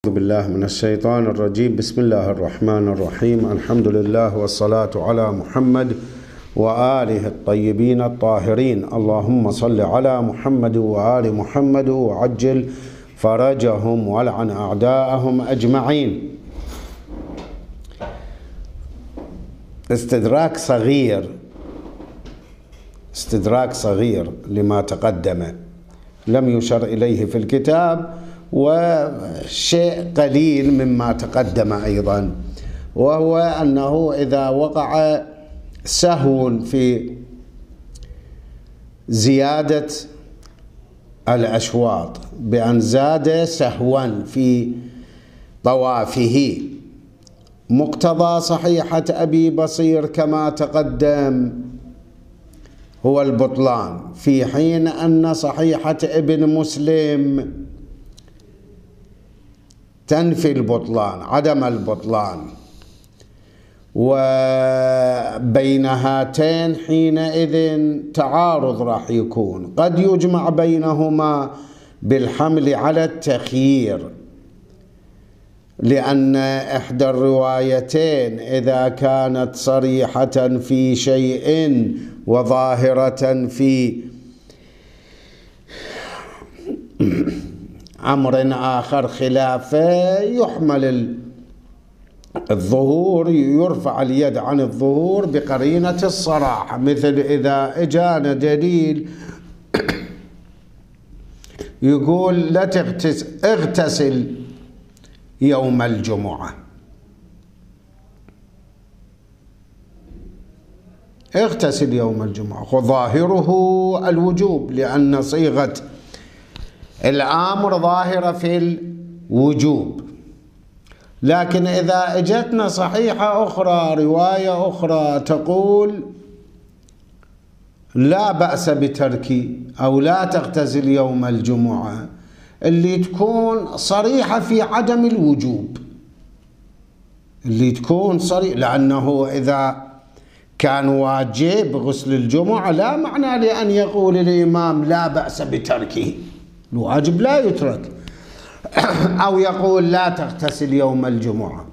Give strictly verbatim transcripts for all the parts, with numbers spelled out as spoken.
أعوذ بالله من الشيطان الرجيم. بسم الله الرحمن الرحيم. الحمد لله والصلاة على محمد وآله الطيبين الطاهرين. اللهم صل على محمد وآل محمد وعجل فرجهم والعن أعداءهم أجمعين. استدراك صغير استدراك صغير لما تقدم، لم يشر إليه في الكتاب، وشيء قليل مما تقدم أيضا، وهو أنه إذا وقع سهو في زيادة الأشواط بأن زاد سهوا في طوافه، مقتضى صحيحة أبي بصير كما تقدم هو البطلان، في حين أن صحيحة ابن مسلم تنفي البطلان، عدم البطلان. وبين هاتين حينئذ تعارض راح يكون، قد يجمع بينهما بالحمل على التخيير، لأن إحدى الروايتين إذا كانت صريحة في شيء وظاهرة في أمر آخر خلافه يحمل الظهور، يرفع اليد عن الظهور بقرينة الصراحة، مثل إذا إجانا دليل يقول لا تغتسل اغتسل يوم الجمعة، اغتسل يوم الجمعة، وظاهره الوجوب لأن صيغة الأمر ظاهرة في الوجوب. لكن إذا اجتنا صحيحة أخرى، رواية أخرى تقول لا بأس بترك أو لا تغتسل يوم الجمعة، اللي تكون صريحة في عدم الوجوب، اللي تكون صريحة، لأنه إذا كان واجب غسل الجمعة لا معنى لأن يقول الإمام لا بأس بتركه، الواجب لا يترك، أو يقول لا تغتسل يوم الجمعة،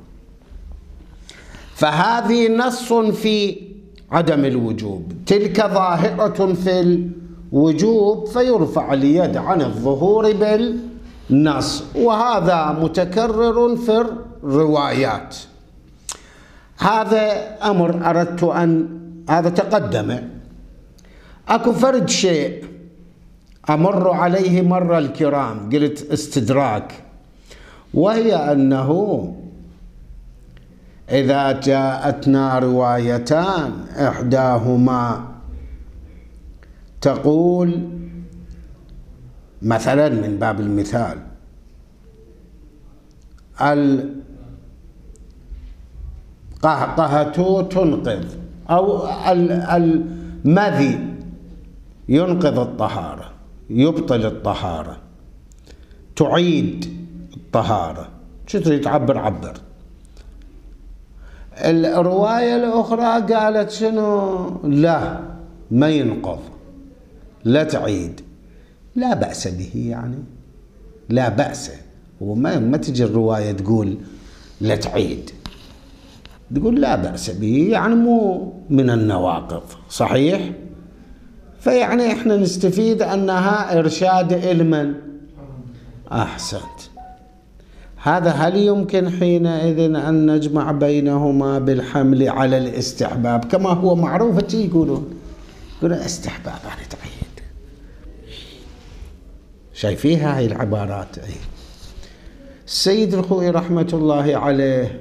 فهذه نص في عدم الوجوب، تلك ظاهرة في الوجوب، فيرفع اليد عن الظهور بالنص، وهذا متكرر في الروايات. هذا أمر أردت أن هذا تقدم. أكو فرد شيء أمر عليه مر الكرام، قلت استدراك، وهي أنه إذا جاءتنا روايتان إحداهما تقول مثلا من باب المثال القهقهة تنقذ، أو المذي ينقذ الطهارة، يبطل الطهارة، تعيد الطهارة، شو تريد تعبر عبر. الرواية الأخرى قالت شنو؟ لا ما ينقض، لا تعيد، لا بأس به، يعني لا بأس، وما ما تجي الرواية تقول لا تعيد، تقول لا بأس به، يعني مو من النواقض، صحيح؟ فيعني احنا نستفيد انها ارشاد علما. احسنت. هذا هل يمكن حينئذ ان نجمع بينهما بالحمل على الاستحباب كما هو معروف؟ يقولون يقولون استحباب يعني تعيد، شايفيها هاي العبارات. اي السيد الخوئي رحمة الله عليه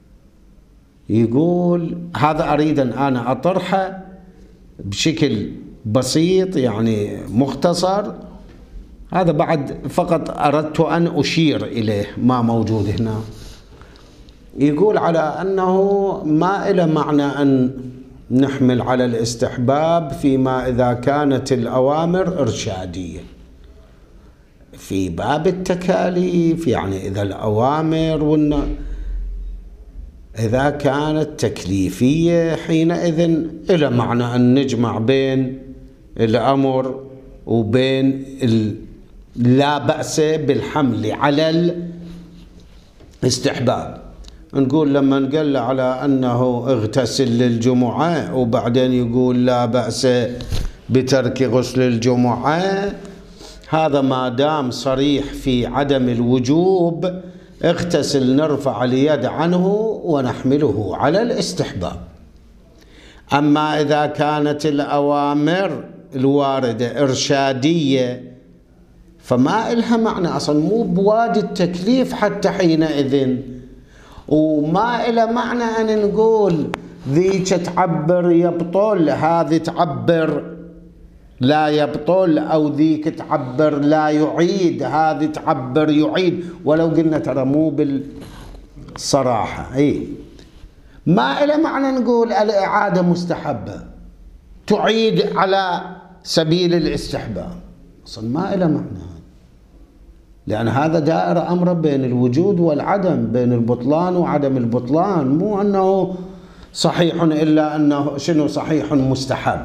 يقول هذا اريد ان انا اطرحه بشكل بسيط، يعني مختصر، هذا بعد فقط أردت أن أشير إليه ما موجود هنا. يقول على أنه ما إلى معنى أن نحمل على الاستحباب فيما إذا كانت الأوامر إرشادية، في باب التكاليف، يعني إذا الأوامر والن... إذا كانت تكليفية حينئذ إلى معنى أن نجمع بين الأمر وبين لا بأس بالحمل على استحباب. نقول لما نقل على أنه اغتسل للجمعة وبعدين يقول لا بأس بترك غسل الجمعة، هذا ما دام صريح في عدم الوجوب اغتسل نرفع اليد عنه ونحمله على الاستحباب. أما إذا كانت الأوامر الواردة إرشادية فما إلها معنى أصلا، مو بوادي التكليف حتى حينئذ، وما إلها معنى أن نقول ذيك تعبر يبطل هذه تعبر لا يبطل، أو ذيك تعبر لا يعيد هذه تعبر يعيد، ولو قلنا ترى مو بالصراحة. أي ما إلها معنى نقول الإعادة مستحبة تعيد على سبيل الاستحباب، أصلا ما إلها معنى، لأن هذا دائرة أمر بين الوجود والعدم، بين البطلان وعدم البطلان، مو أنه صحيح إلا أنه شنو صحيح مستحب.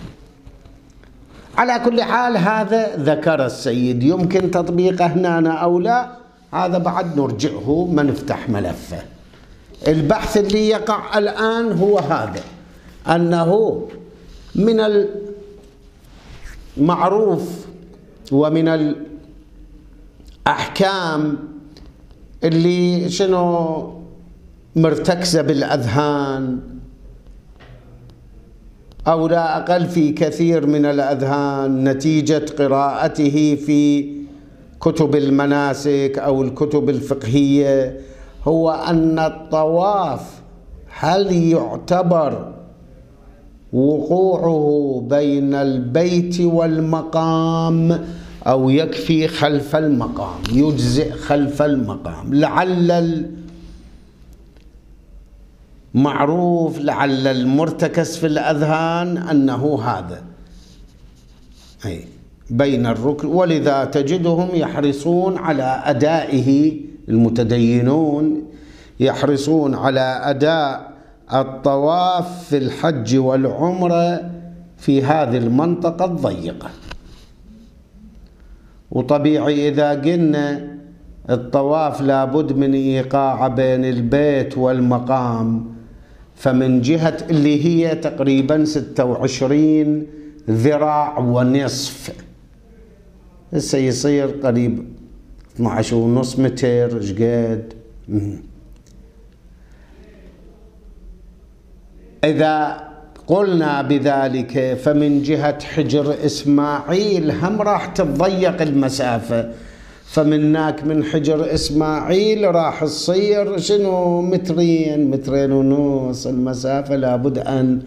على كل حال هذا ذكر السيد، يمكن تطبيقه هنا أو لا، هذا بعد نرجعه ما نفتح ملفه. البحث اللي يقع الآن هو هذا، أنه من المعروف ومن الأحكام اللي شنو مرتكزة بالأذهان أو لا أقل في كثير من الأذهان نتيجة قراءته في كتب المناسك أو الكتب الفقهية، هو أن الطواف هل يعتبر وقوعه بين البيت والمقام أو يكفي خلف المقام، يجزئ خلف المقام. لعل المعروف لعل المرتكز في الأذهان أنه هذا أي بين الركن، ولذا تجدهم يحرصون على أدائه، المتدينون يحرصون على أداء الطواف في الحج والعمرة في هذه المنطقة الضيقة. وطبيعي إذا قلنا الطواف لابد من إيقاع بين البيت والمقام، فمن جهة اللي هي تقريبا ستة وعشرين ذراع ونصف، هسه يصير قريب اثني عشر ونص متر. شقد إذا قلنا بذلك فمن جهة حجر إسماعيل هم راح تتضيق المسافة، فمناك من حجر إسماعيل راح تصير شنو مترين مترين ونص المسافة لابد أن.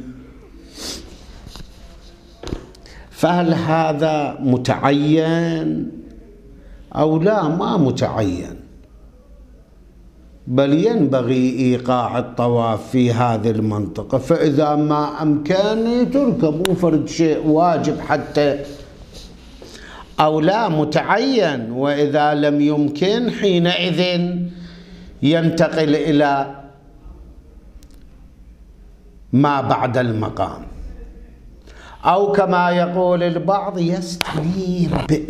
فهل هذا متعين أو لا؟ ما متعين، بل ينبغي إيقاع الطواف في هذه المنطقة، فإذا ما أمكن تركب فرد شيء واجب حتى، أو لا متعين، وإذا لم يمكن حينئذ ينتقل إلى ما بعد المقام، أو كما يقول البعض يستنيب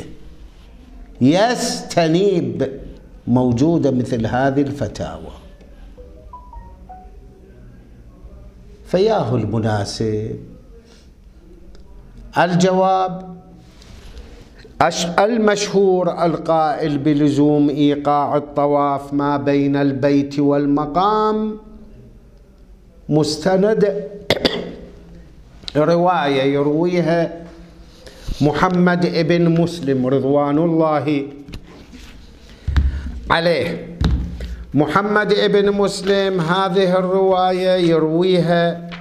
يستنيب موجودة مثل هذه الفتاوى. فياه المناسب الجواب المشهور القائل بلزوم إيقاع الطواف ما بين البيت والمقام مستند رواية يرويها محمد ابن مسلم رضوان الله عليه. محمد ابن مسلم هذه الرواية يرويها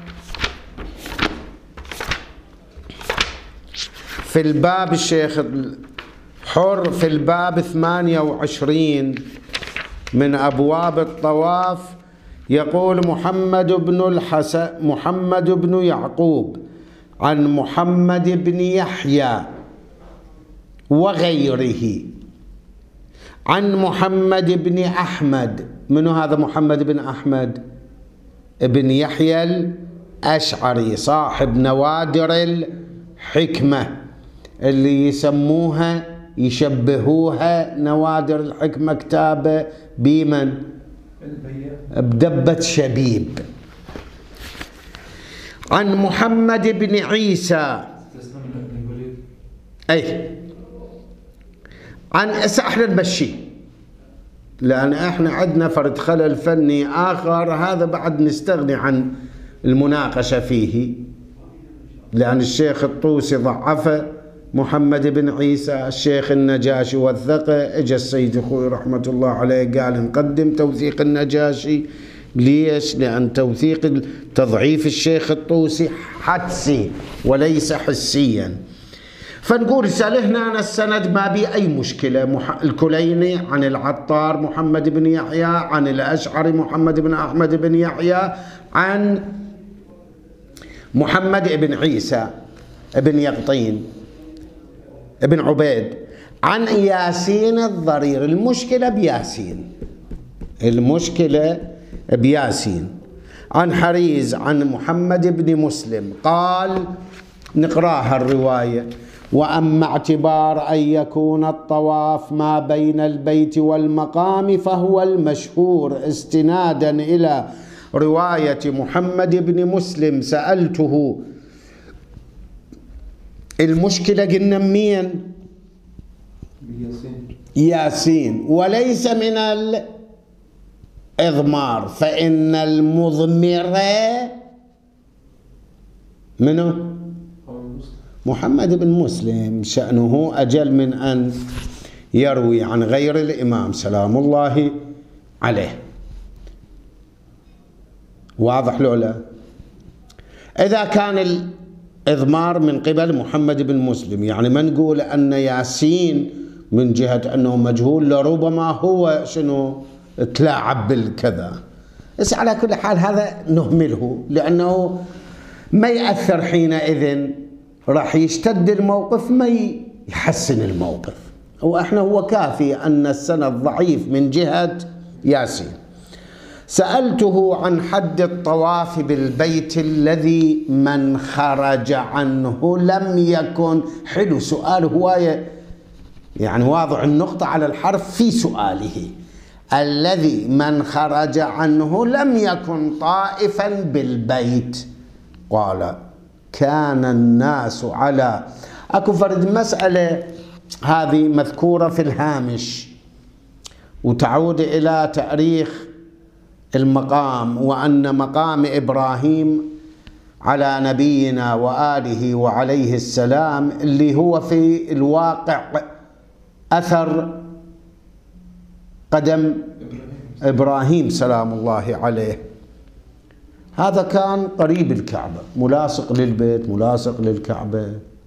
في الباب الشيخ حر في الباب ثمانية وعشرين من أبواب الطواف، يقول محمد بن الحسن محمد بن يعقوب عن محمد بن يحيى وغيره عن محمد بن أحمد. من هذا محمد بن أحمد؟ ابن يحيى الأشعري صاحب نوادر الحكمة اللي يسموها يشبهوها نوادر الحكمة كتابة بمن؟ بدبة شبيب. عن محمد بن عيسى أي عن احنا نمشي، لأن احنا عندنا فرد خلل فني آخر، هذا بعد نستغني عن المناقشة فيه، لأن الشيخ الطوسي ضعفه محمد بن عيسى، الشيخ النجاشي وثقه، اجى السيد اخوي رحمة الله عليه قال نقدم توثيق النجاشي. ليش؟ لأن توثيق تضعيف الشيخ الطوسي حدسي وليس حسيا. فنقول رسالة هنا السند ما بي أي مشكلة. الكليني عن العطار محمد بن يحيى، عن الأشعري محمد بن أحمد بن يحيى، عن محمد بن عيسى بن يقطين ابن عبيد، عن ياسين الضرير. المشكلة بياسين، المشكلة بياسين. عن حريز عن محمد بن مسلم قال، نقراها الرواية: وأما اعتبار أن يكون الطواف ما بين البيت والمقام فهو المشهور استنادا إلى رواية محمد بن مسلم سألته. المشكلة قلنا مين؟ ياسين. ياسين وليس من الإضمار، فإن المضمر منه محمد بن مسلم، شأنه أجل من أن يروي عن غير الإمام سلام الله عليه. واضح لو لا؟ إذا كان الإضمار من قبل محمد بن مسلم، يعني ما نقول أن ياسين من جهة أنه مجهول، لربما هو شنو تلاعب بالكذا. بس على كل حال هذا نهمله، لأنه ما يأثر حينئذ، راح يشتد الموقف ما يحسن الموقف. وإحنا هو كافي أن السند ضعيف من جهة ياسين. سألته عن حد الطواف بالبيت الذي من خرج عنه لم يكن. حلو سؤال هواية، يعني واضع النقطة على الحرف في سؤاله. الذي من خرج عنه لم يكن طائفا بالبيت. قال كان الناس على، اكو فرد مسألة هذه مذكورة في الهامش وتعود إلى تاريخ المقام، وأن مقام إبراهيم على نبينا وآله وعليه السلام اللي هو في الواقع أثر قدم إبراهيم سلام الله عليه، هذا كان قريب الكعبة، ملاصق للبيت، ملاصق للكعبة.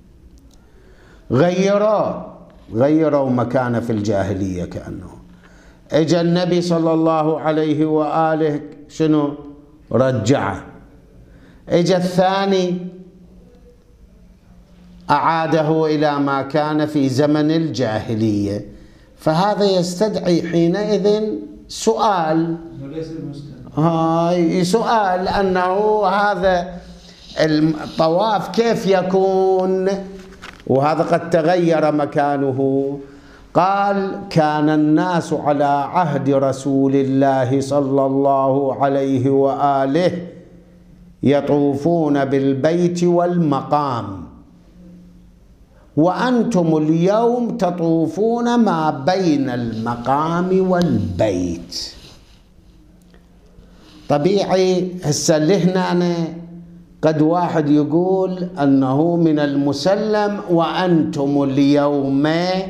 غيروا غيروا مكانه في الجاهلية كأنه. اجى النبي صلى الله عليه وآله شنو؟ رجعه. اجى الثاني أعاده إلى ما كان في زمن الجاهلية. فهذا يستدعي حينئذ سؤال، هاي سؤال أنه هذا الطواف كيف يكون، وهذا قد تغير مكانه. قال كان الناس على عهد رسول الله صلى الله عليه وآله يطوفون بالبيت والمقام، وأنتم اليوم تطوفون ما بين المقام والبيت. طبيعي هسه لهنا أنا قد واحد يقول أنه من المسلم وأنتم اليوم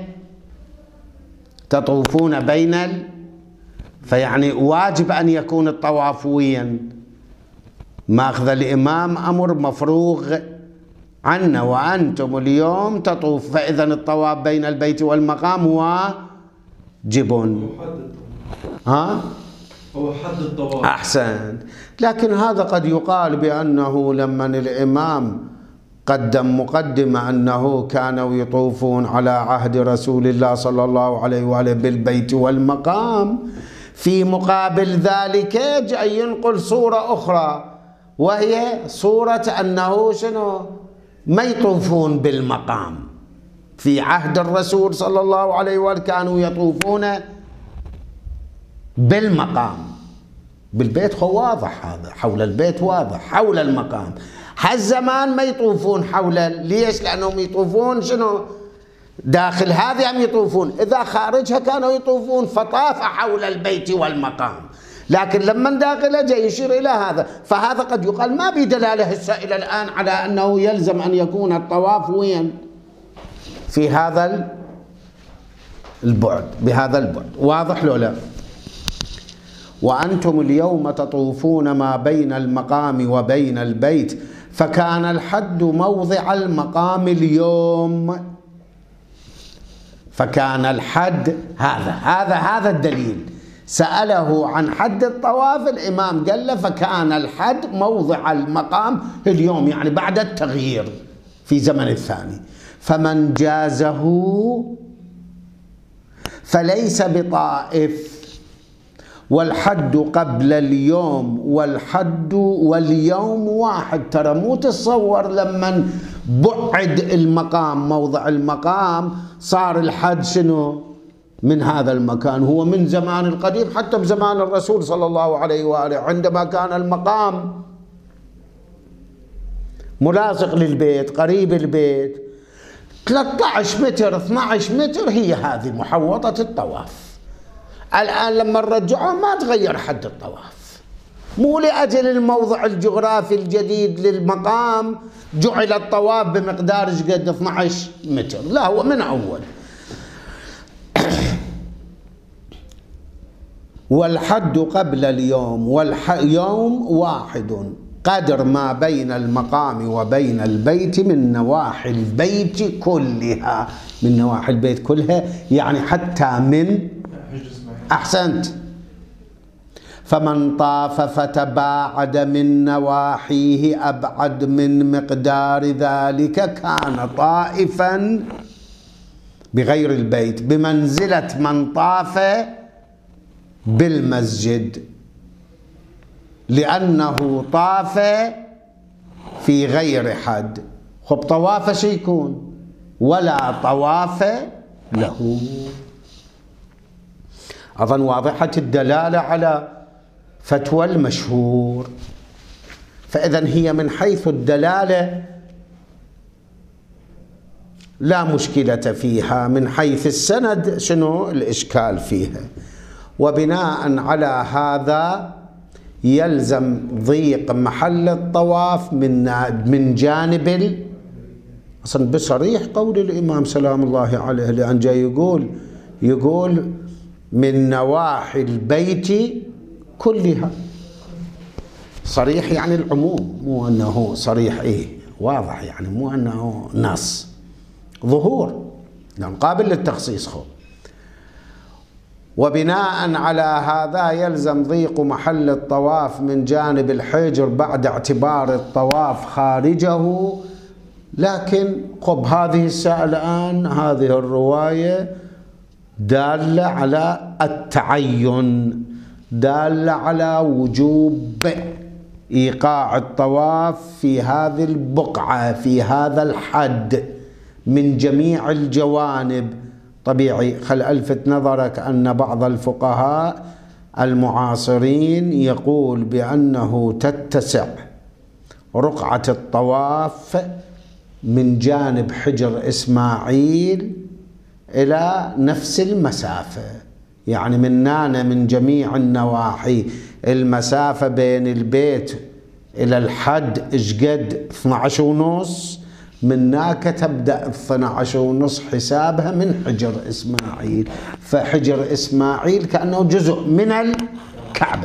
تطوفون بين ال... فيعني واجب أن يكون الطواف ويا ماخذ الإمام أمر مفروغ عنا، وأنتم اليوم تطوف، فإذا الطواف بين البيت والمقام واجب. ها؟ هو حد الطواف. أحسن. لكن هذا قد يقال بأنه لما الإمام قدم مقدمة أنه كانوا يطوفون على عهد رسول الله صلى الله عليه وآله بالبيت والمقام، في مقابل ذلك جاء ينقل صورة أخرى، وهي صورة أنه شنو؟ ما يطوفون بالمقام. في عهد الرسول صلى الله عليه وآله كانوا يطوفون بالمقام، بالبيت هو واضح، هذا حول البيت واضح، حول المقام. هالزمان ما يطوفون حول، ليش؟ لأنهم يطوفون شنو؟ داخل هذه أم يطوفون؟ إذا خارجها كانوا يطوفون، فطاف حول البيت والمقام. لكن لما داخله جاي يشير إلى هذا، فهذا قد يقال ما بدلالة السائل الآن على أنه يلزم أن يكون الطواف وين؟ في هذا البعد، بهذا البعد. واضح لو لا؟ وأنتم اليوم تطوفون ما بين المقام وبين البيت، فكان الحد موضع المقام اليوم. فكان الحد هذا هذا هذا الدليل. سأله عن حد الطواف، الإمام قال له فكان الحد موضع المقام اليوم، يعني بعد التغيير في زمن الثاني. فمن جازه فليس بطائف، والحد قبل اليوم والحد واليوم واحد. ترى مو تتصور لما بعد المقام موضع المقام صار الحد شنو؟ من هذا المكان. هو من زمان القديم، حتى بزمان الرسول صلى الله عليه وآله عندما كان المقام ملاصق للبيت قريب البيت ثلاثة عشر متر اثني عشر متر، هي هذه محوطة الطواف. الآن لما رجعوه ما تغير حد الطواف، مو لأجل الموضع الجغرافي الجديد للمقام جعل الطواف بمقدار قد اثني عشر متر، لا، هو من أول. والحد قبل اليوم واليوم واحد، قدر ما بين المقام وبين البيت من نواحي البيت كلها. من نواحي البيت كلها يعني حتى من، أحسنت. فمن طاف فتباعد من نواحيه أبعد من مقدار ذلك كان طائفا بغير البيت، بمنزلة من طاف بالمسجد، لأنه طاف في غير حد. خب طواف شي يكون؟ ولا طواف له. أظن واضحة الدلالة على فتوى المشهور. فإذا هي من حيث الدلالة لا مشكلة فيها، من حيث السند شنو الإشكال فيها. وبناء على هذا يلزم ضيق محل الطواف من من جانب أصلا بصريح قول الإمام سلام الله عليه، لأن جاي يقول يقول من نواحي البيت كلها، صريح يعني العموم، مو أنه صريح إيه واضح، يعني مو أنه نص، ظهور يعني قابل للتخصيص. خو وبناء على هذا يلزم ضيق محل الطواف من جانب الحجر بعد اعتبار الطواف خارجه. لكن خب هذه الساعة الآن هذه الرواية دالة على التعين، دالة على وجوب إيقاع الطواف في هذه البقعة في هذا الحد من جميع الجوانب. طبيعي. خل ألفت نظرك أن بعض الفقهاء المعاصرين يقول بأنه تتسع رقعة الطواف من جانب حجر إسماعيل إلى نفس المسافة، يعني من نانا من جميع النواحي المسافة بين البيت إلى الحد إشقد اثني عشر ونص، من هناك تبدأ اثني عشر ونص حسابها من حجر إسماعيل. فحجر إسماعيل كأنه جزء من الكعبة.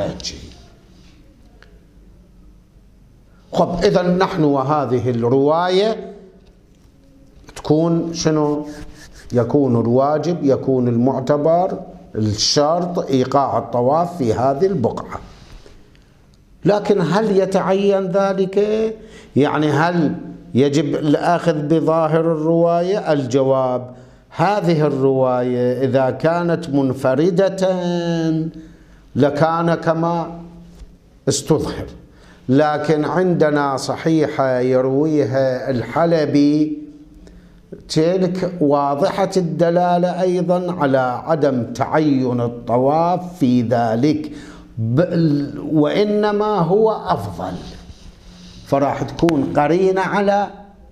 خب إذا نحن وهذه الرواية تكون شنو؟ يكون الواجب، يكون المعتبر، الشرط إيقاع الطواف في هذه البقعة. لكن هل يتعين ذلك؟ يعني هل يجب الأخذ بظاهر الرواية؟ الجواب هذه الرواية إذا كانت منفردة لكان كما استظهر، لكن عندنا صحيحة يرويها الحلبي تلك واضحة الدلالة أيضا على عدم تعين الطواف في ذلك. وإنما هو أفضل، فراح تكون قرينة على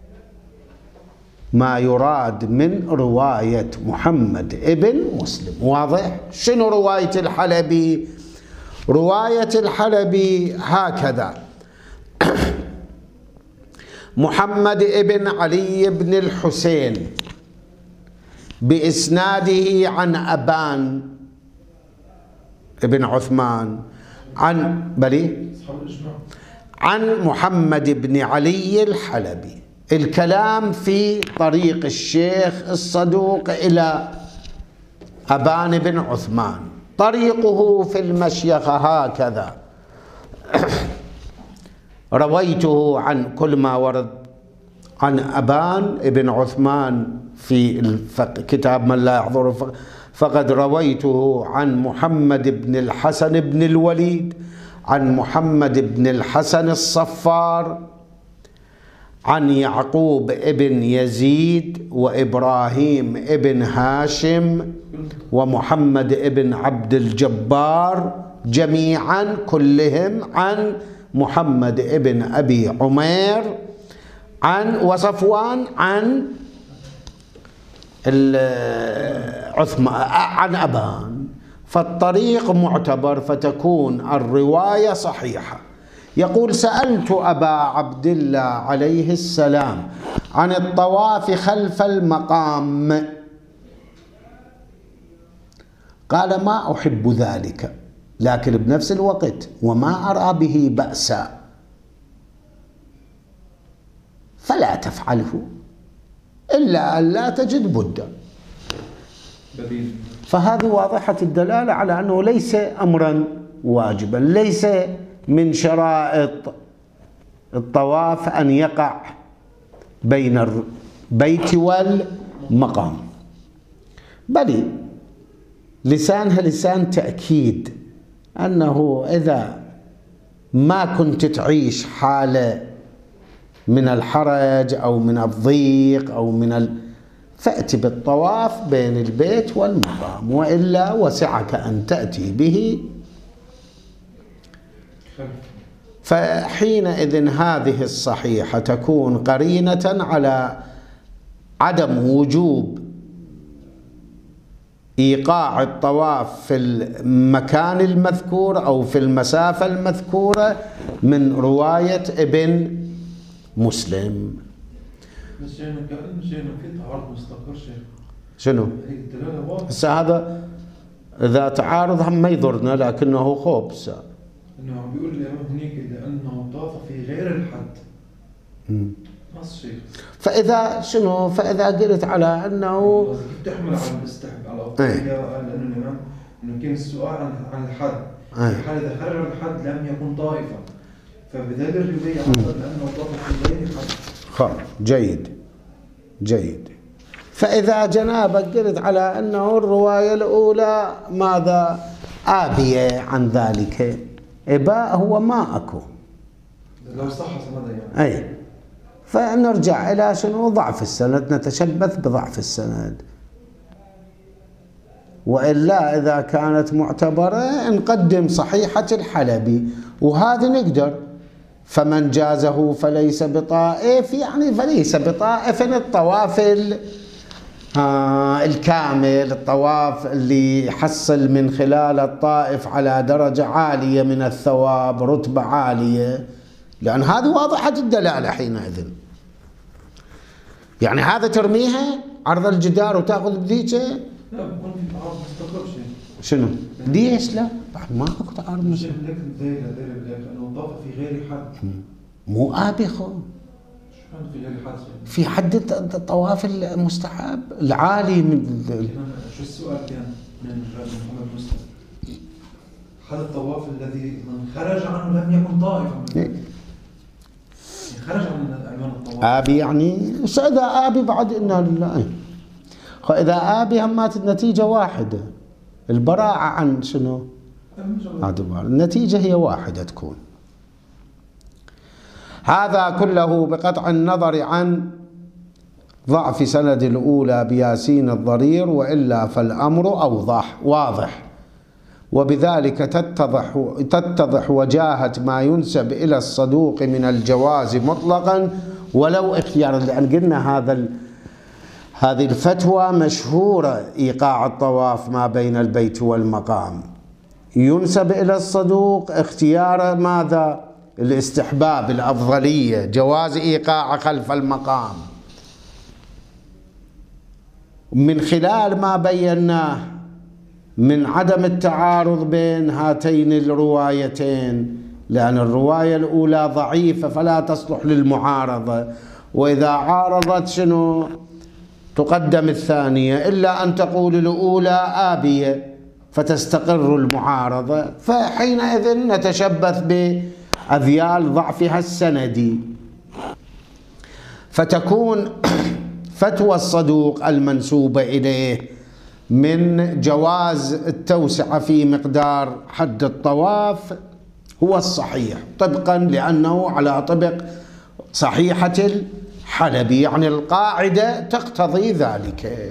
ما يراد من رواية محمد ابن مسلم. واضح؟ شنو رواية الحلبي؟ رواية الحلبي هكذا: محمد ابن علي بن الحسين بإسناده عن أبان ابن عثمان عن بلي عن محمد بن علي الحلبي. الكلام في طريق الشيخ الصدوق إلى أبان بن عثمان. طريقه في المشيخة هكذا: رويته عن كل ما ورد عن أبان بن عثمان في كتاب من لا يحضر، فقد رويته عن محمد بن الحسن بن الوليد عن محمد بن الحسن الصفار عن يعقوب ابن يزيد وإبراهيم ابن هاشم ومحمد ابن عبد الجبار جميعا كلهم عن محمد ابن أبي عمير عن وصفوان عن عثمان عن أبان. فالطريق معتبر، فتكون الرواية صحيحة. يقول: سألت أبا عبد الله عليه السلام عن الطواف خلف المقام، قال: ما أحب ذلك، لكن بنفس الوقت وما أرى به بأسا، فلا تفعله إلا أن لا تجد بدا. فهذه واضحة الدلالة على أنه ليس أمرا واجبا، ليس من شرائط الطواف أن يقع بين البيت والمقام، بل لسانها لسان تأكيد أنه إذا ما كنت تعيش حالة من الحرج أو من الضيق أو من ال... فأتي بالطواف بين البيت والمقام، وإلا وسعك أن تأتي به. فحينئذ هذه الصحيحة تكون قرينة على عدم وجوب إيقاع الطواف في المكان المذكور أو في المسافة المذكورة من رواية ابن مسلم. بس يعني كأن شيء في تعارض مستقر شيخ. شنو؟ هي الدلالة واضحة. هسه هذا إذا تعارض هم ما يضرنا، لكنه خبث. إنه عم بيقول لي هنيك لأنه طاف في غير الحد. امم. نص شيخ. فإذا شنو؟ فإذا قلت على أنه كيف تحمل على الاستحب على الأفضلية؟ لأنه الإمام إنه كان السؤال عن عن الحد. في حال إذا خرج الحد لم يكن طائفة. فبذلك الرواية أفضل لأنه طاف في غير الحد. خلاص، جيد جيد. فإذا جنابك قلت على أنه الرواية الأولى ماذا؟ آبية عن ذلك، إباء هو ما أكو لو صح سندا يعني. أي، فنرجع إلى شنو؟ ضعف السند، نتشبث بضعف السند. وإلا إذا كانت معتبرة نقدم صحيحة الحلبي، وهذا نقدر. فمن جازه فليس بطائف، يعني فليس بطائف الطواف آه الكامل، الطواف اللي يحصل من خلال الطائف على درجة عالية من الثواب، رتبة عالية، لأن هذه واضحة الدلالة حينئذ. يعني هذا ترميها عرض الجدار وتأخذ بذيك. لا بكون في تعارض مستقر شيء. شنو؟ ليش لا؟ بعد ما اكو تعارض مستقر. لكن زي ذلك لأنه طاف في غير حد. مو آبخه. في غير حد. في حد الطواف المستحب العالي من شو السؤال كان من محمد مسلم؟ هذا الطواف الذي من خرج عنه لم يكن طائفا. يعني خرج عن عنوان الطواف. آبي يعني إذا آبي بعد إنا لله. إذا آبي همات النتيجة واحدة، البراعة عن شنو؟ النتيجة هي واحدة تكون. هذا كله بقطع النظر عن ضعف سند الأولى بياسين الضرير، وإلا فالأمر أوضح واضح. وبذلك تتضح, تتضح وجاهة ما ينسب إلى الصدوق من الجواز مطلقا ولو اختيارا، لأن قلنا هذا هذه الفتوى مشهورة، إيقاع الطواف ما بين البيت والمقام ينسب إلى الصدوق اختيار ماذا؟ الاستحباب، الأفضلية، جواز إيقاع خلف المقام. من خلال ما بيناه من عدم التعارض بين هاتين الروايتين، لأن الرواية الأولى ضعيفة فلا تصلح للمعارضة، وإذا عارضت شنو؟ تقدم الثانية، إلا أن تقول الأولى آبية فتستقر المعارضة، فحينئذ نتشبث بأذيال ضعفها السندي، فتكون فتوى الصدوق المنسوبة إليه من جواز التوسعة في مقدار حد الطواف هو الصحيح، طبقا لأنه على طبق صحيحة الحلبي، يعني القاعدة تقتضي ذلك.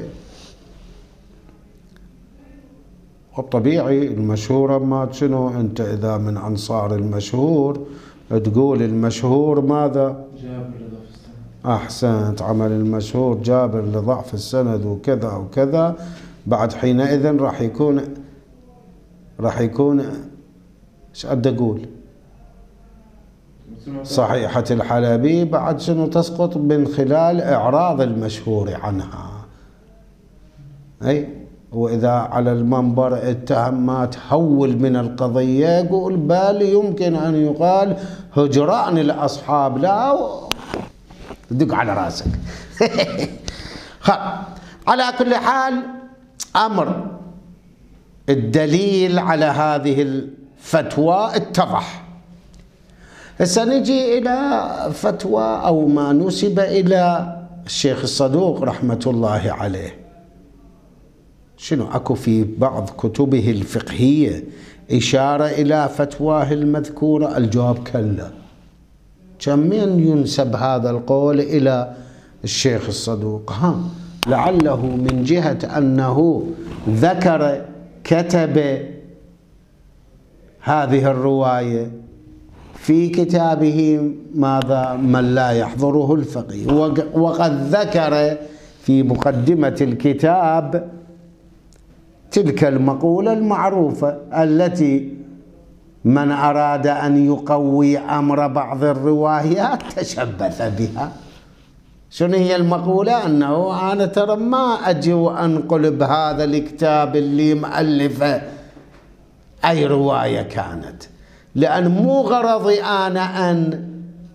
والطبيعي المشهور ما شنو، أنت إذا من أنصار المشهور تقول المشهور ماذا؟ جابر لضعف السند. أحسنت، عمل المشهور جابر لضعف السند وكذا وكذا. بعد حينئذ راح يكون راح يكون ايش قد اقول؟ صحيحة الحلبي بعد شنو تسقط من خلال إعراض المشهور عنها. أي وإذا على المنبر اتهم ما تهول من القضية يقول بل يمكن أن يقال هجران الأصحاب، لا دق على راسك. على كل حال أمر الدليل على هذه الفتوى اتضح. هسه نجي إلى فتوى أو ما نسب إلى الشيخ الصدوق رحمة الله عليه. شنو أكو في بعض كتبه الفقهية إشارة إلى فتواه المذكورة؟ الجواب كلا. كمين ينسب هذا القول إلى الشيخ الصدوق؟ ها لعله من جهة أنه ذكر كتب هذه الرواية في كتابه ماذا؟ من لا يحضره الفقيه، وقد ذكر في مقدمة الكتاب تلك المقولة المعروفة التي من أراد أن يقوي أمر بعض الروايات تشبث بها. شنو هي المقولة؟ أنه أنا ترى ما أجي وأنقل بهذا الكتاب اللي مؤلفه أي رواية كانت، لأن مو غرضي أنا أن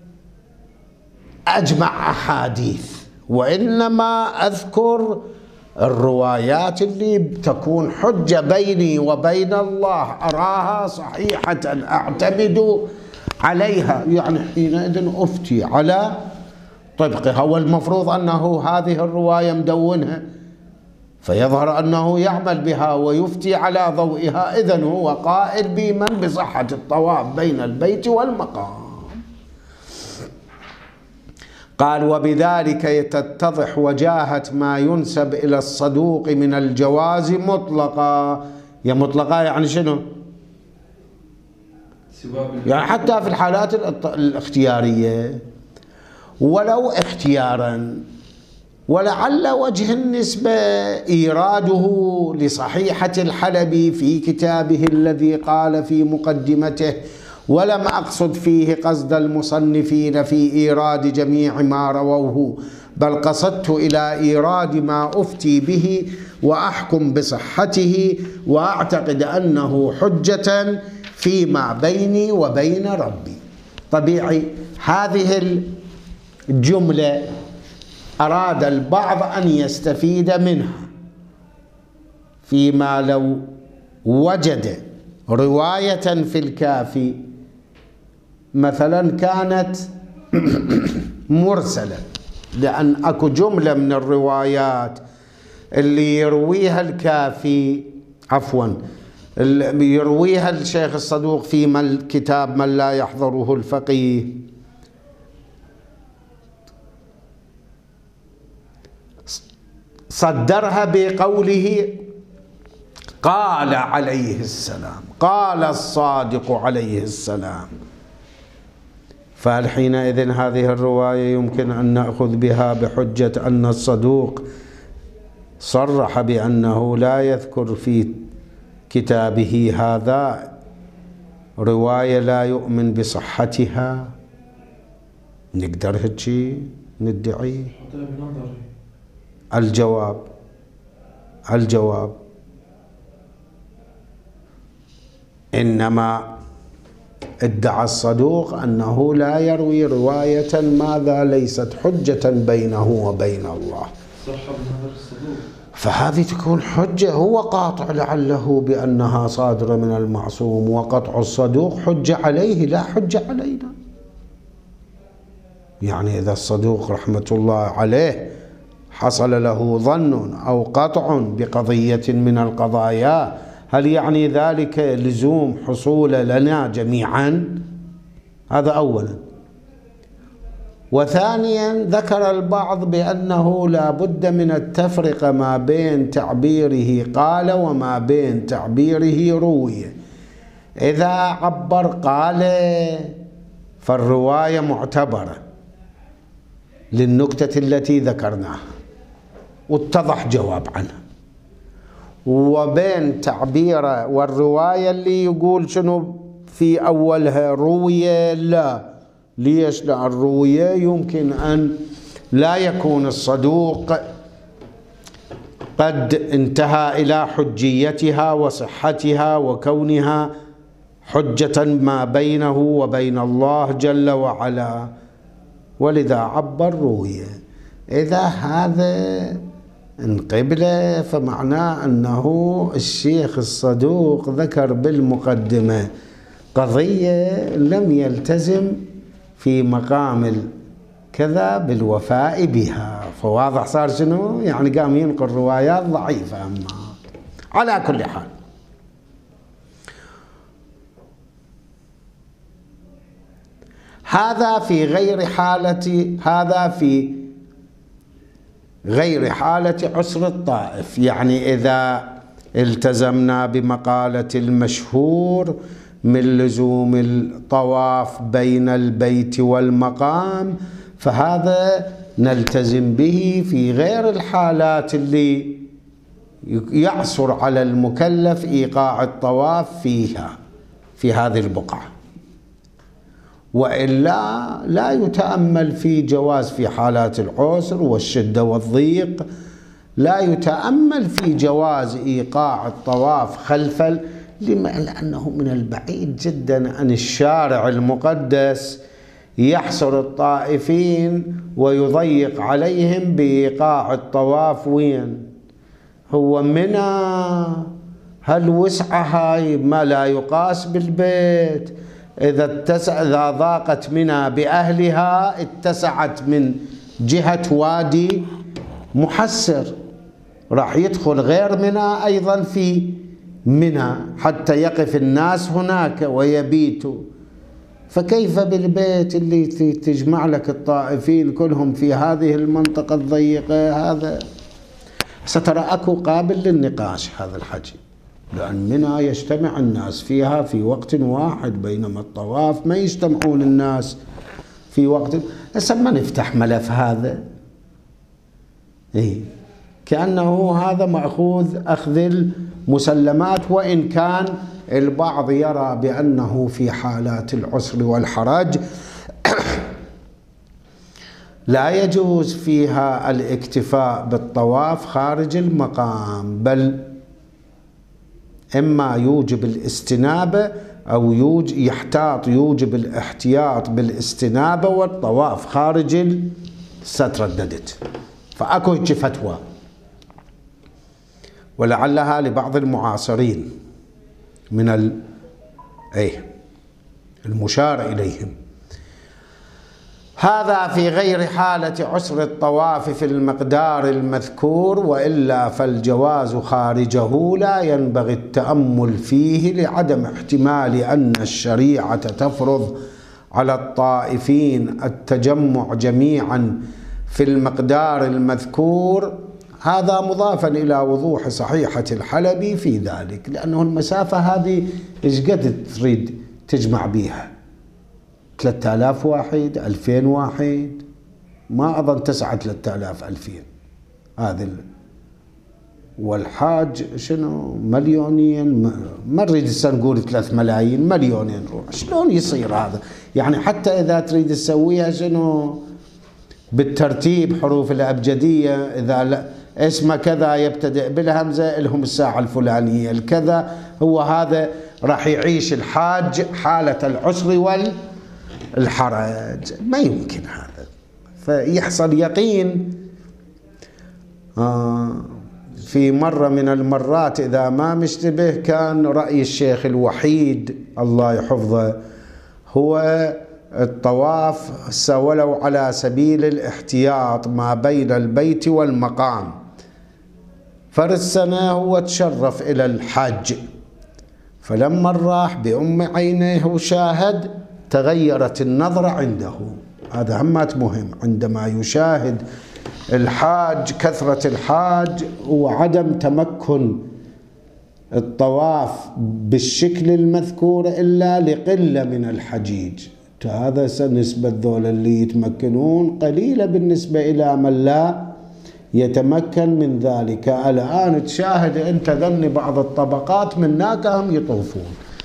أجمع أحاديث، وإنما أذكر الروايات اللي تكون حجة بيني وبين الله، أراها صحيحة أعتمد عليها، يعني حينئذ أفتي على طبقها. والمفروض أنه هذه الرواية مدونها فيظهر أنه يعمل بها ويفتي على ضوئها، إذن هو قائل بمن بصحة الطواف بين البيت والمقام. قال وبذلك تتضح وجاهة ما ينسب إلى الصدوق من الجواز مطلقا. يا مطلقا يعني شنو؟ يعني حتى في الحالات الاختيارية ولو اختيارا. ولعل وجه النسبة إيراده لصحيحة الحلبي في كتابه الذي قال في مقدمته ولم أقصد فيه قصد المصنفين في إيراد جميع ما رووه، بل قصدت إلى إيراد ما أفتي به وأحكم بصحته وأعتقد أنه حجة فيما بيني وبين ربي. طبيعي هذه الجملة أراد البعض أن يستفيد منها فيما لو وجد رواية في الكافي مثلا كانت مرسلة، لأن أكو جملة من الروايات اللي يرويها الكافي عفوا يرويها الشيخ الصدوق في كتاب من لا يحضره الفقيه، صدرها بقوله قال عليه السلام، قال الصادق عليه السلام. فحينئذ هذه الرواية يمكن أن نأخذ بها بحجة أن الصدوق صرح بأنه لا يذكر في كتابه هذا رواية لا يؤمن بصحتها. نقدر هيك ندعي؟ الجواب الجواب إنما ادعى الصدوق أنه لا يروي رواية ماذا ليست حجة بينه وبين الله، فهذه تكون حجة. هو قاطع لعله بأنها صادرة من المعصوم، وقطع الصدوق حجة عليه لا حجة علينا. يعني إذا الصدوق رحمة الله عليه حصل له ظن أو قطع بقضية من القضايا، هل يعني ذلك لزوم حصول لنا جميعا؟ هذا أولا. وثانيا ذكر البعض بأنه لا بد من التفرقة ما بين تعبيره قال وما بين تعبيره روي. إذا عبر قال فالرواية معتبرة للنكتة التي ذكرناها واتضح جواب عنها، وبين تعبيره والرواية اللي يقول شنو في أولها روية لا. ليش؟ لأن الروية يمكن أن لا يكون الصدوق قد انتهى إلى حجيتها وصحتها وكونها حجة ما بينه وبين الله جل وعلا، ولذا عبر روية. إذا هذا انقبله فمعناه أنه الشيخ الصدوق ذكر بالمقدمة قضية لم يلتزم في مقام كذا بالوفاء بها، فواضح صار شنو يعني قام ينقل روايات ضعيفة. أما على كل حال هذا في غير حالة هذا في غير حالة عسر الطائف. يعني إذا التزمنا بمقالة المشهور من لزوم الطواف بين البيت والمقام، فهذا نلتزم به في غير الحالات اللي يعسر على المكلف إيقاع الطواف فيها في هذه البقعة، وإلا لا يتأمل في جواز في حالات العسر والشدة والضيق، لا يتأمل في جواز إيقاع الطواف خلف ال... لما لأنه من البعيد جدا أن الشارع المقدس يحصر الطائفين ويضيق عليهم بإيقاع الطواف. وين هو منى؟ هل وسعة هاي ما لا يقاس بالبيت؟ إذا اتسع إذا ضاقت منى بأهلها اتسعت من جهة وادي محسر، راح يدخل غير منى أيضا في منى حتى يقف الناس هناك ويبيتوا. فكيف بالبيت اللي تجمع لك الطائفين كلهم في هذه المنطقة الضيقة؟ هذا سترى أكو قابل للنقاش هذا الحكي، لأن منى يجتمع الناس فيها في وقت واحد، بينما الطواف ما يجتمعون الناس في وقت. هسه ما نفتح ملف هذا، إيه كأنه هذا مأخوذ أخذ المسلمات، وإن كان البعض يرى بأنه في حالات العسر والحرج لا يجوز فيها الاكتفاء بالطواف خارج المقام، بل إما يوجب الاستنابة أو يوجب يحتاط يوجب الاحتياط بالاستنابة والطواف خارج سترددت. فأكو هيك فتوى ولعلها لبعض المعاصرين من ال... ايه المشار إليهم. هذا في غير حالة عسر الطواف في المقدار المذكور، وإلا فالجواز خارجه لا ينبغي التأمل فيه لعدم احتمال أن الشريعة تفرض على الطائفين التجمع جميعا في المقدار المذكور هذا مضافا إلى وضوح صحيحة الحلبي في ذلك، لأنه المسافة هذه إيش قد تريد تجمع بيها؟ ثلاثة آلاف واحد، ألفين واحد، ما أظن تسعة ثلاثة آلاف ألفين هذه. والحاج شنو مليونين، ما نريد هسه نقول ثلاث ملايين، مليونين روح. شلون يصير هذا؟ يعني حتى إذا تريد تسويها شنو بالترتيب حروف الأبجدية، إذا لا اسم كذا يبتدئ بالهمزة لهم الساعة الفلانية الكذا، هو هذا راح يعيش الحاج حالة العسر والحرج. ما يمكن هذا، فيحصل يقين. آه في مرة من المرات إذا ما مشتبه كان رأي الشيخ الوحيد الله يحفظه هو الطواف ولو على سبيل الاحتياط ما بين البيت والمقام. فالسنة هو تشرف إلى الحج، فلما راح بأم عينيه وشاهد تغيرت النظرة عنده. هذا همات مهم عندما يشاهد الحاج كثرة الحاج وعدم تمكن الطواف بالشكل المذكور إلا لقلة من الحجيج. هذا نسبة ذول اللي يتمكنون قليلة بالنسبة إلى من لا يتمكن من ذلك. الآن تشاهد أنت ذن بعض الطبقات من هناك هم يطوفون.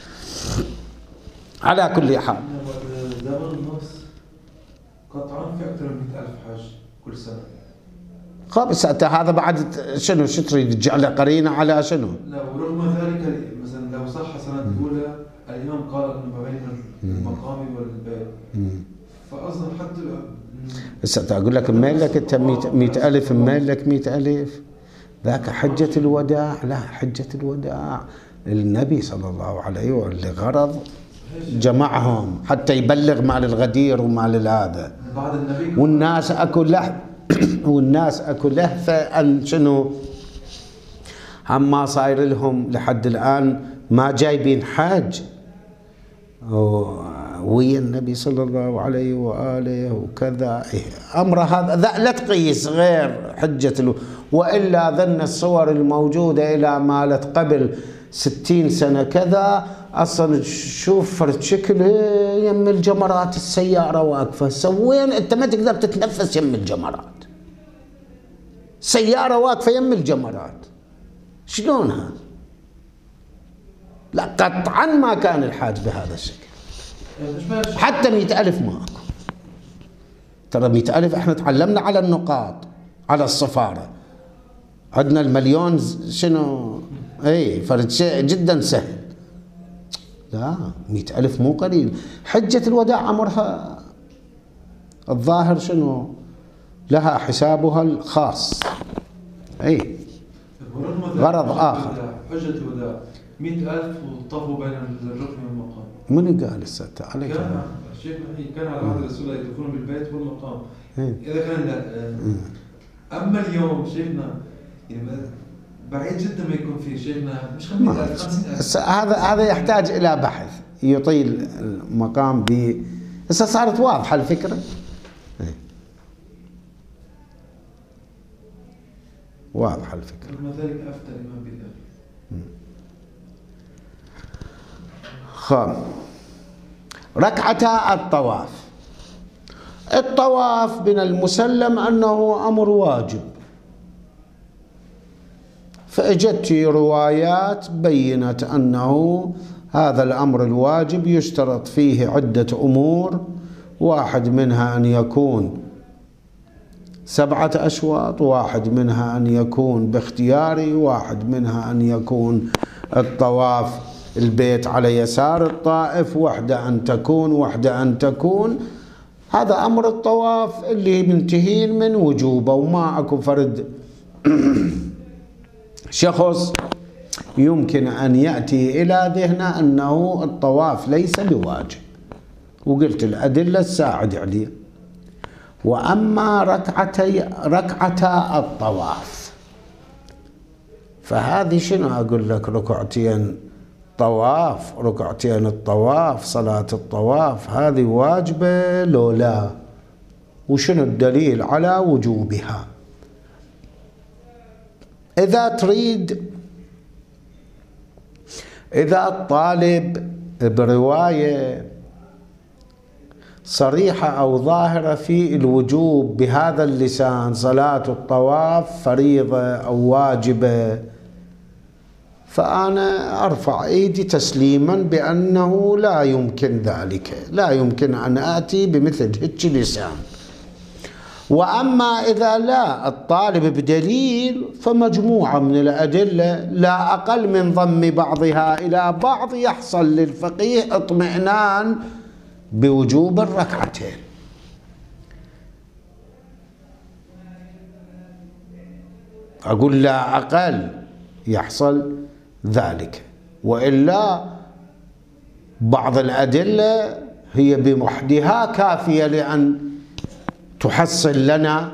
على كل حال زمن النص قطعا في أكثر من مئة ألف حاج كل سنة. خلاص هذا بعد شنو شو تريد تجعله قرينة على شنو؟ لا، ورغم ذلك مثلا لو صح سنة الأولى الإمام قال أنه ما بين المقام والبيت، فأصلا حتى هسه أقول لك مين لك أنت مئة ألف، مين لك مئة ألف؟ ذاك حجة الوداع. لا، حجة الوداع النبي صلى الله عليه وسلم لغرض جمعهم حتى يبلغ مال الغدير ومال هذا، بعد النبي والناس أكو له والناس أكو لهفة أن شنو عما صاير لهم لحد الآن ما جايبين حاج ويا النبي صلى الله عليه وآله وكذا. أمر هذا لا تقيس غير حجة له. وإلا ذن الصور الموجودة إلى مالت قبل ستين سنة كذا أصلا شوف فرد شكل يم الجمرات السيارة واقفة. سوين أنت ما تقدر تتنفس يم الجمرات، سيارة واقفة يم الجمرات، شلونها؟ لا قطعا ما كان الحاج بهذا الشكل. حتى مئة ألف ما أكو. ترى مئة ألف احنا تعلمنا على النقاط على الصفارة، عندنا المليون شنو اي فرد شيء جدا سهل. لا مئة ألف مو قليل. حجة الوداع عمرها الظاهر شنو لها حسابها الخاص، اي غرض آخر. حجة الوداع مئة ألف وطفوا بين الركن والمقام. من قال السادة عليك؟ كان الشيخ كان على عهد الرسول يدخلون بالبيت والمقام. إذا كان لا. أما اليوم شيخنا يعني بعيد جدا ما يكون في شيخنا مش خمسين ألف خمسين ألف. هذا هذا يحتاج إلى بحث يطيل المقام ب. هسه صارت واضحة الفكرة. واضحة الفكرة. رغم ذلك أفتى الإمام بذلك. خام ركعتا الطواف. الطواف من المسلم أنه أمر واجب، فأجت روايات بينت أنه هذا الأمر الواجب يشترط فيه عدة أمور، واحد منها أن يكون سبعة أشواط، واحد منها أن يكون باختياري، واحد منها أن يكون الطواف البيت على يسار الطائف، واحدة أن تكون واحدة أن تكون. هذا أمر الطواف اللي منتهين من وجوبه، وما أكو فرد شخص يمكن أن يأتي إلى ذهنه أنه الطواف ليس بواجب، وقلت الأدلة تساعد عليه. وأما ركعتي ركعتا الطواف فهذه شنو أقول لك؟ ركعتين طواف، ركعتين الطواف، صلاة الطواف، هذه واجبة لو لا؟ وشنو الدليل على وجوبها؟ إذا تريد، إذا الطالب برواية صريحة أو ظاهرة في الوجوب بهذا اللسان، صلاة الطواف فريضة أو واجبة، فأنا أرفع إيدي تسليما بأنه لا يمكن ذلك، لا يمكن أن آتي بمثل هيك لسان. وأما إذا لا الطالب بدليل، فمجموعة من الأدلة لا أقل من ضم بعضها إلى بعض يحصل للفقيه اطمئنان بوجوب الركعتين. أقول لا أقل يحصل ذلك، وإلا بعض الأدلة هي بوحدها كافية لأن تحصل لنا.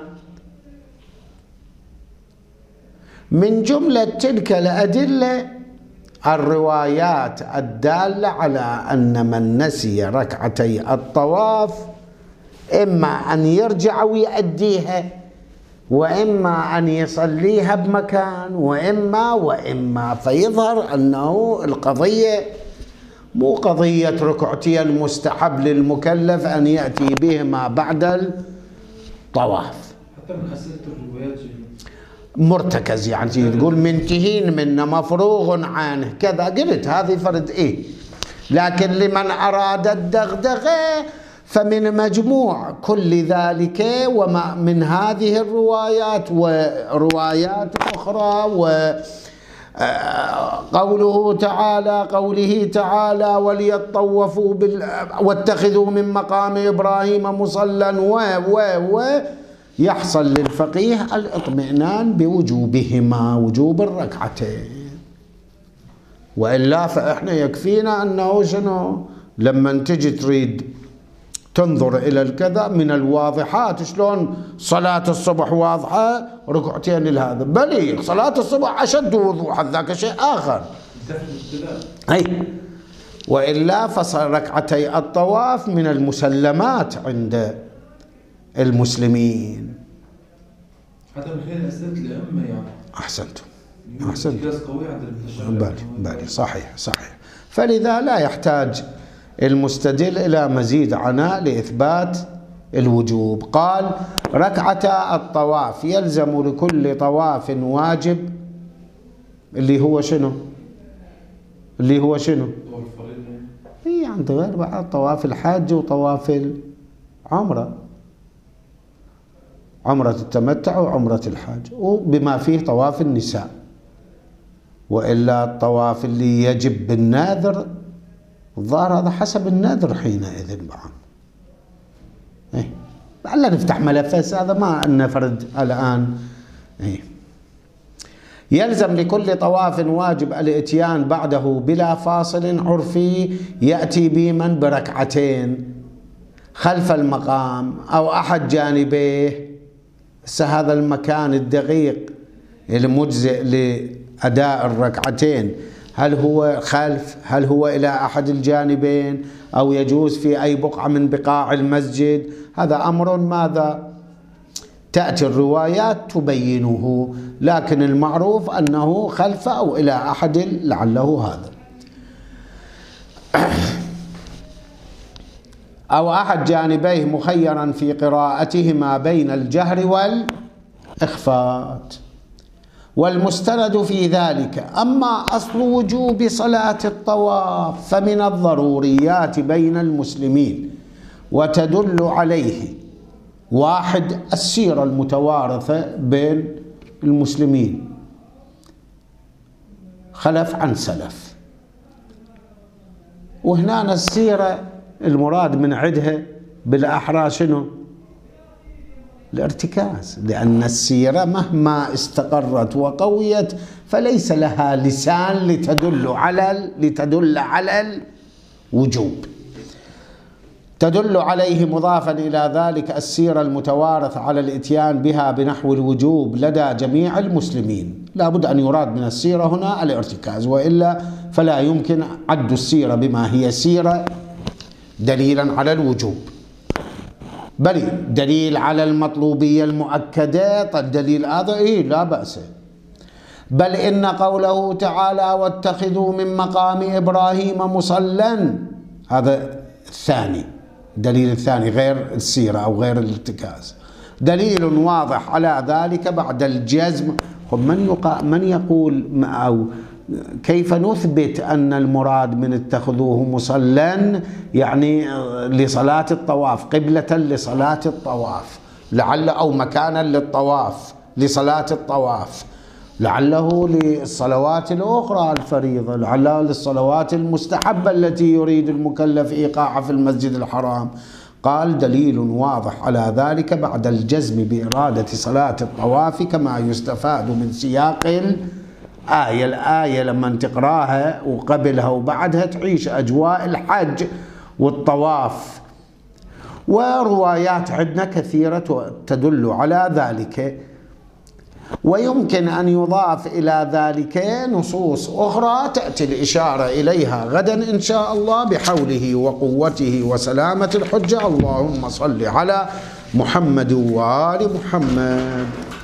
من جملة تلك الأدلة الروايات الدالة على أن من نسي ركعتي الطواف إما أن يرجع ويؤديها، وإما أن يصليها بمكان، وإما وإما فيظهر أنه القضية مو قضية ركعتين مستحب للمكلف أن يأتي بهما بعد الطواف. حتى من أسئلة الروايات مرتكز، يعني تقول منتهين منه مفروغ عنه كذا، قلت هذه فرد إيه. لكن لمن أراد الدغدغة فمن مجموع كل ذلك وما من هذه الروايات وروايات أخرى، وقوله تعالى قوله تعالى وليطوفوا بال واتخذوا من مقام إبراهيم مصلى و و و يحصل للفقيه الاطمئنان بوجوبهما، وجوب الركعتين. وإلا فإحنا يكفينا أنه شنو لما تجي تريد تنظر إلى الكذا من الواضحات، شلون صلاة الصبح واضحة ركعتين لهذا، بل صلاة الصبح أشد وضوحا، ذاك شيء آخر. أي وإلا فركعتي الطواف من المسلمات عند المسلمين. حتى من خلال أسئلة الأئمة يعني. أحسنتم أحسنتم. بالي بالي صحيح صحيح. فلذا لا يحتاج المستدل إلى مزيد عناء لإثبات الوجوب. قال ركعتا الطواف يلزم لكل طواف واجب، اللي هو شنو؟ اللي هو شنو؟ هي عند غير بعض طواف الحاج وطواف العمرة، عمرة التمتع وعمرة الحاج، وبما فيه طواف النساء. وإلا الطواف اللي يجب بالناذر الظاهر هذا حسب النذر حينئذ بعد. إيه لعل نفتح ملف هذا ما نفرد الآن. إيه يلزم لكل طواف واجب الاتيان بعده بلا فاصل عرفي يأتي بمن بركعتين خلف المقام أو أحد جانبيه. هذا المكان الدقيق المجزئ لأداء الركعتين هل هو خلف، هل هو إلى أحد الجانبين، أو يجوز في أي بقعة من بقاع المسجد؟ هذا أمر ماذا تأتي الروايات تبينه، لكن المعروف أنه خلف أو إلى أحد لعله هذا، أو أحد جانبيه مخيرا في قراءتهما بين الجهر والإخفاء. والمستند في ذلك أما أصل وجوب صلاة الطواف فمن الضروريات بين المسلمين، وتدل عليه واحد السيرة المتوارثة بين المسلمين خلف عن سلف. وهنا السيرة المراد من عدها بالأحرى شنو؟ الارتكاز، لأن السيرة مهما استقرت وقويت فليس لها لسان لتدل على لتدل على الوجوب، تدل عليه مضافا إلى ذلك السيرة المتوارث على الإتيان بها بنحو الوجوب لدى جميع المسلمين. لا بد أن يراد من السيرة هنا الارتكاز، وإلا فلا يمكن عد السيرة بما هي سيرة دليلا على الوجوب، بل دليل على المطلوبية المؤكدة. الدليل هذا إيه لا بأس. بل إن قوله تعالى واتخذوا من مقام إبراهيم مصلى، هذا الثاني دليل الثاني غير السيرة أو غير الارتكاز، دليل واضح على ذلك بعد الجزم. من يقا من يقول أو كيف نثبت أن المراد من اتخذوه مصلى يعني لصلاة الطواف، قبلة لصلاة الطواف، لعل أو مكانا للطواف لصلاة الطواف، لعله للصلوات الأخرى الفريضة، لعله للصلوات المستحبة التي يريد المكلف إيقاعها في المسجد الحرام. قال دليل واضح على ذلك بعد الجزم بإرادة صلاة الطواف، كما يستفاد من سياق الآية. الآية لما تقراها وقبلها وبعدها تعيش أجواء الحج والطواف، وروايات عندنا كثيرة تدل على ذلك. ويمكن أن يضاف إلى ذلك نصوص أخرى تأتي الإشارة إليها غدا إن شاء الله بحوله وقوته وسلامة الحجة. اللهم صل على محمد وآل محمد.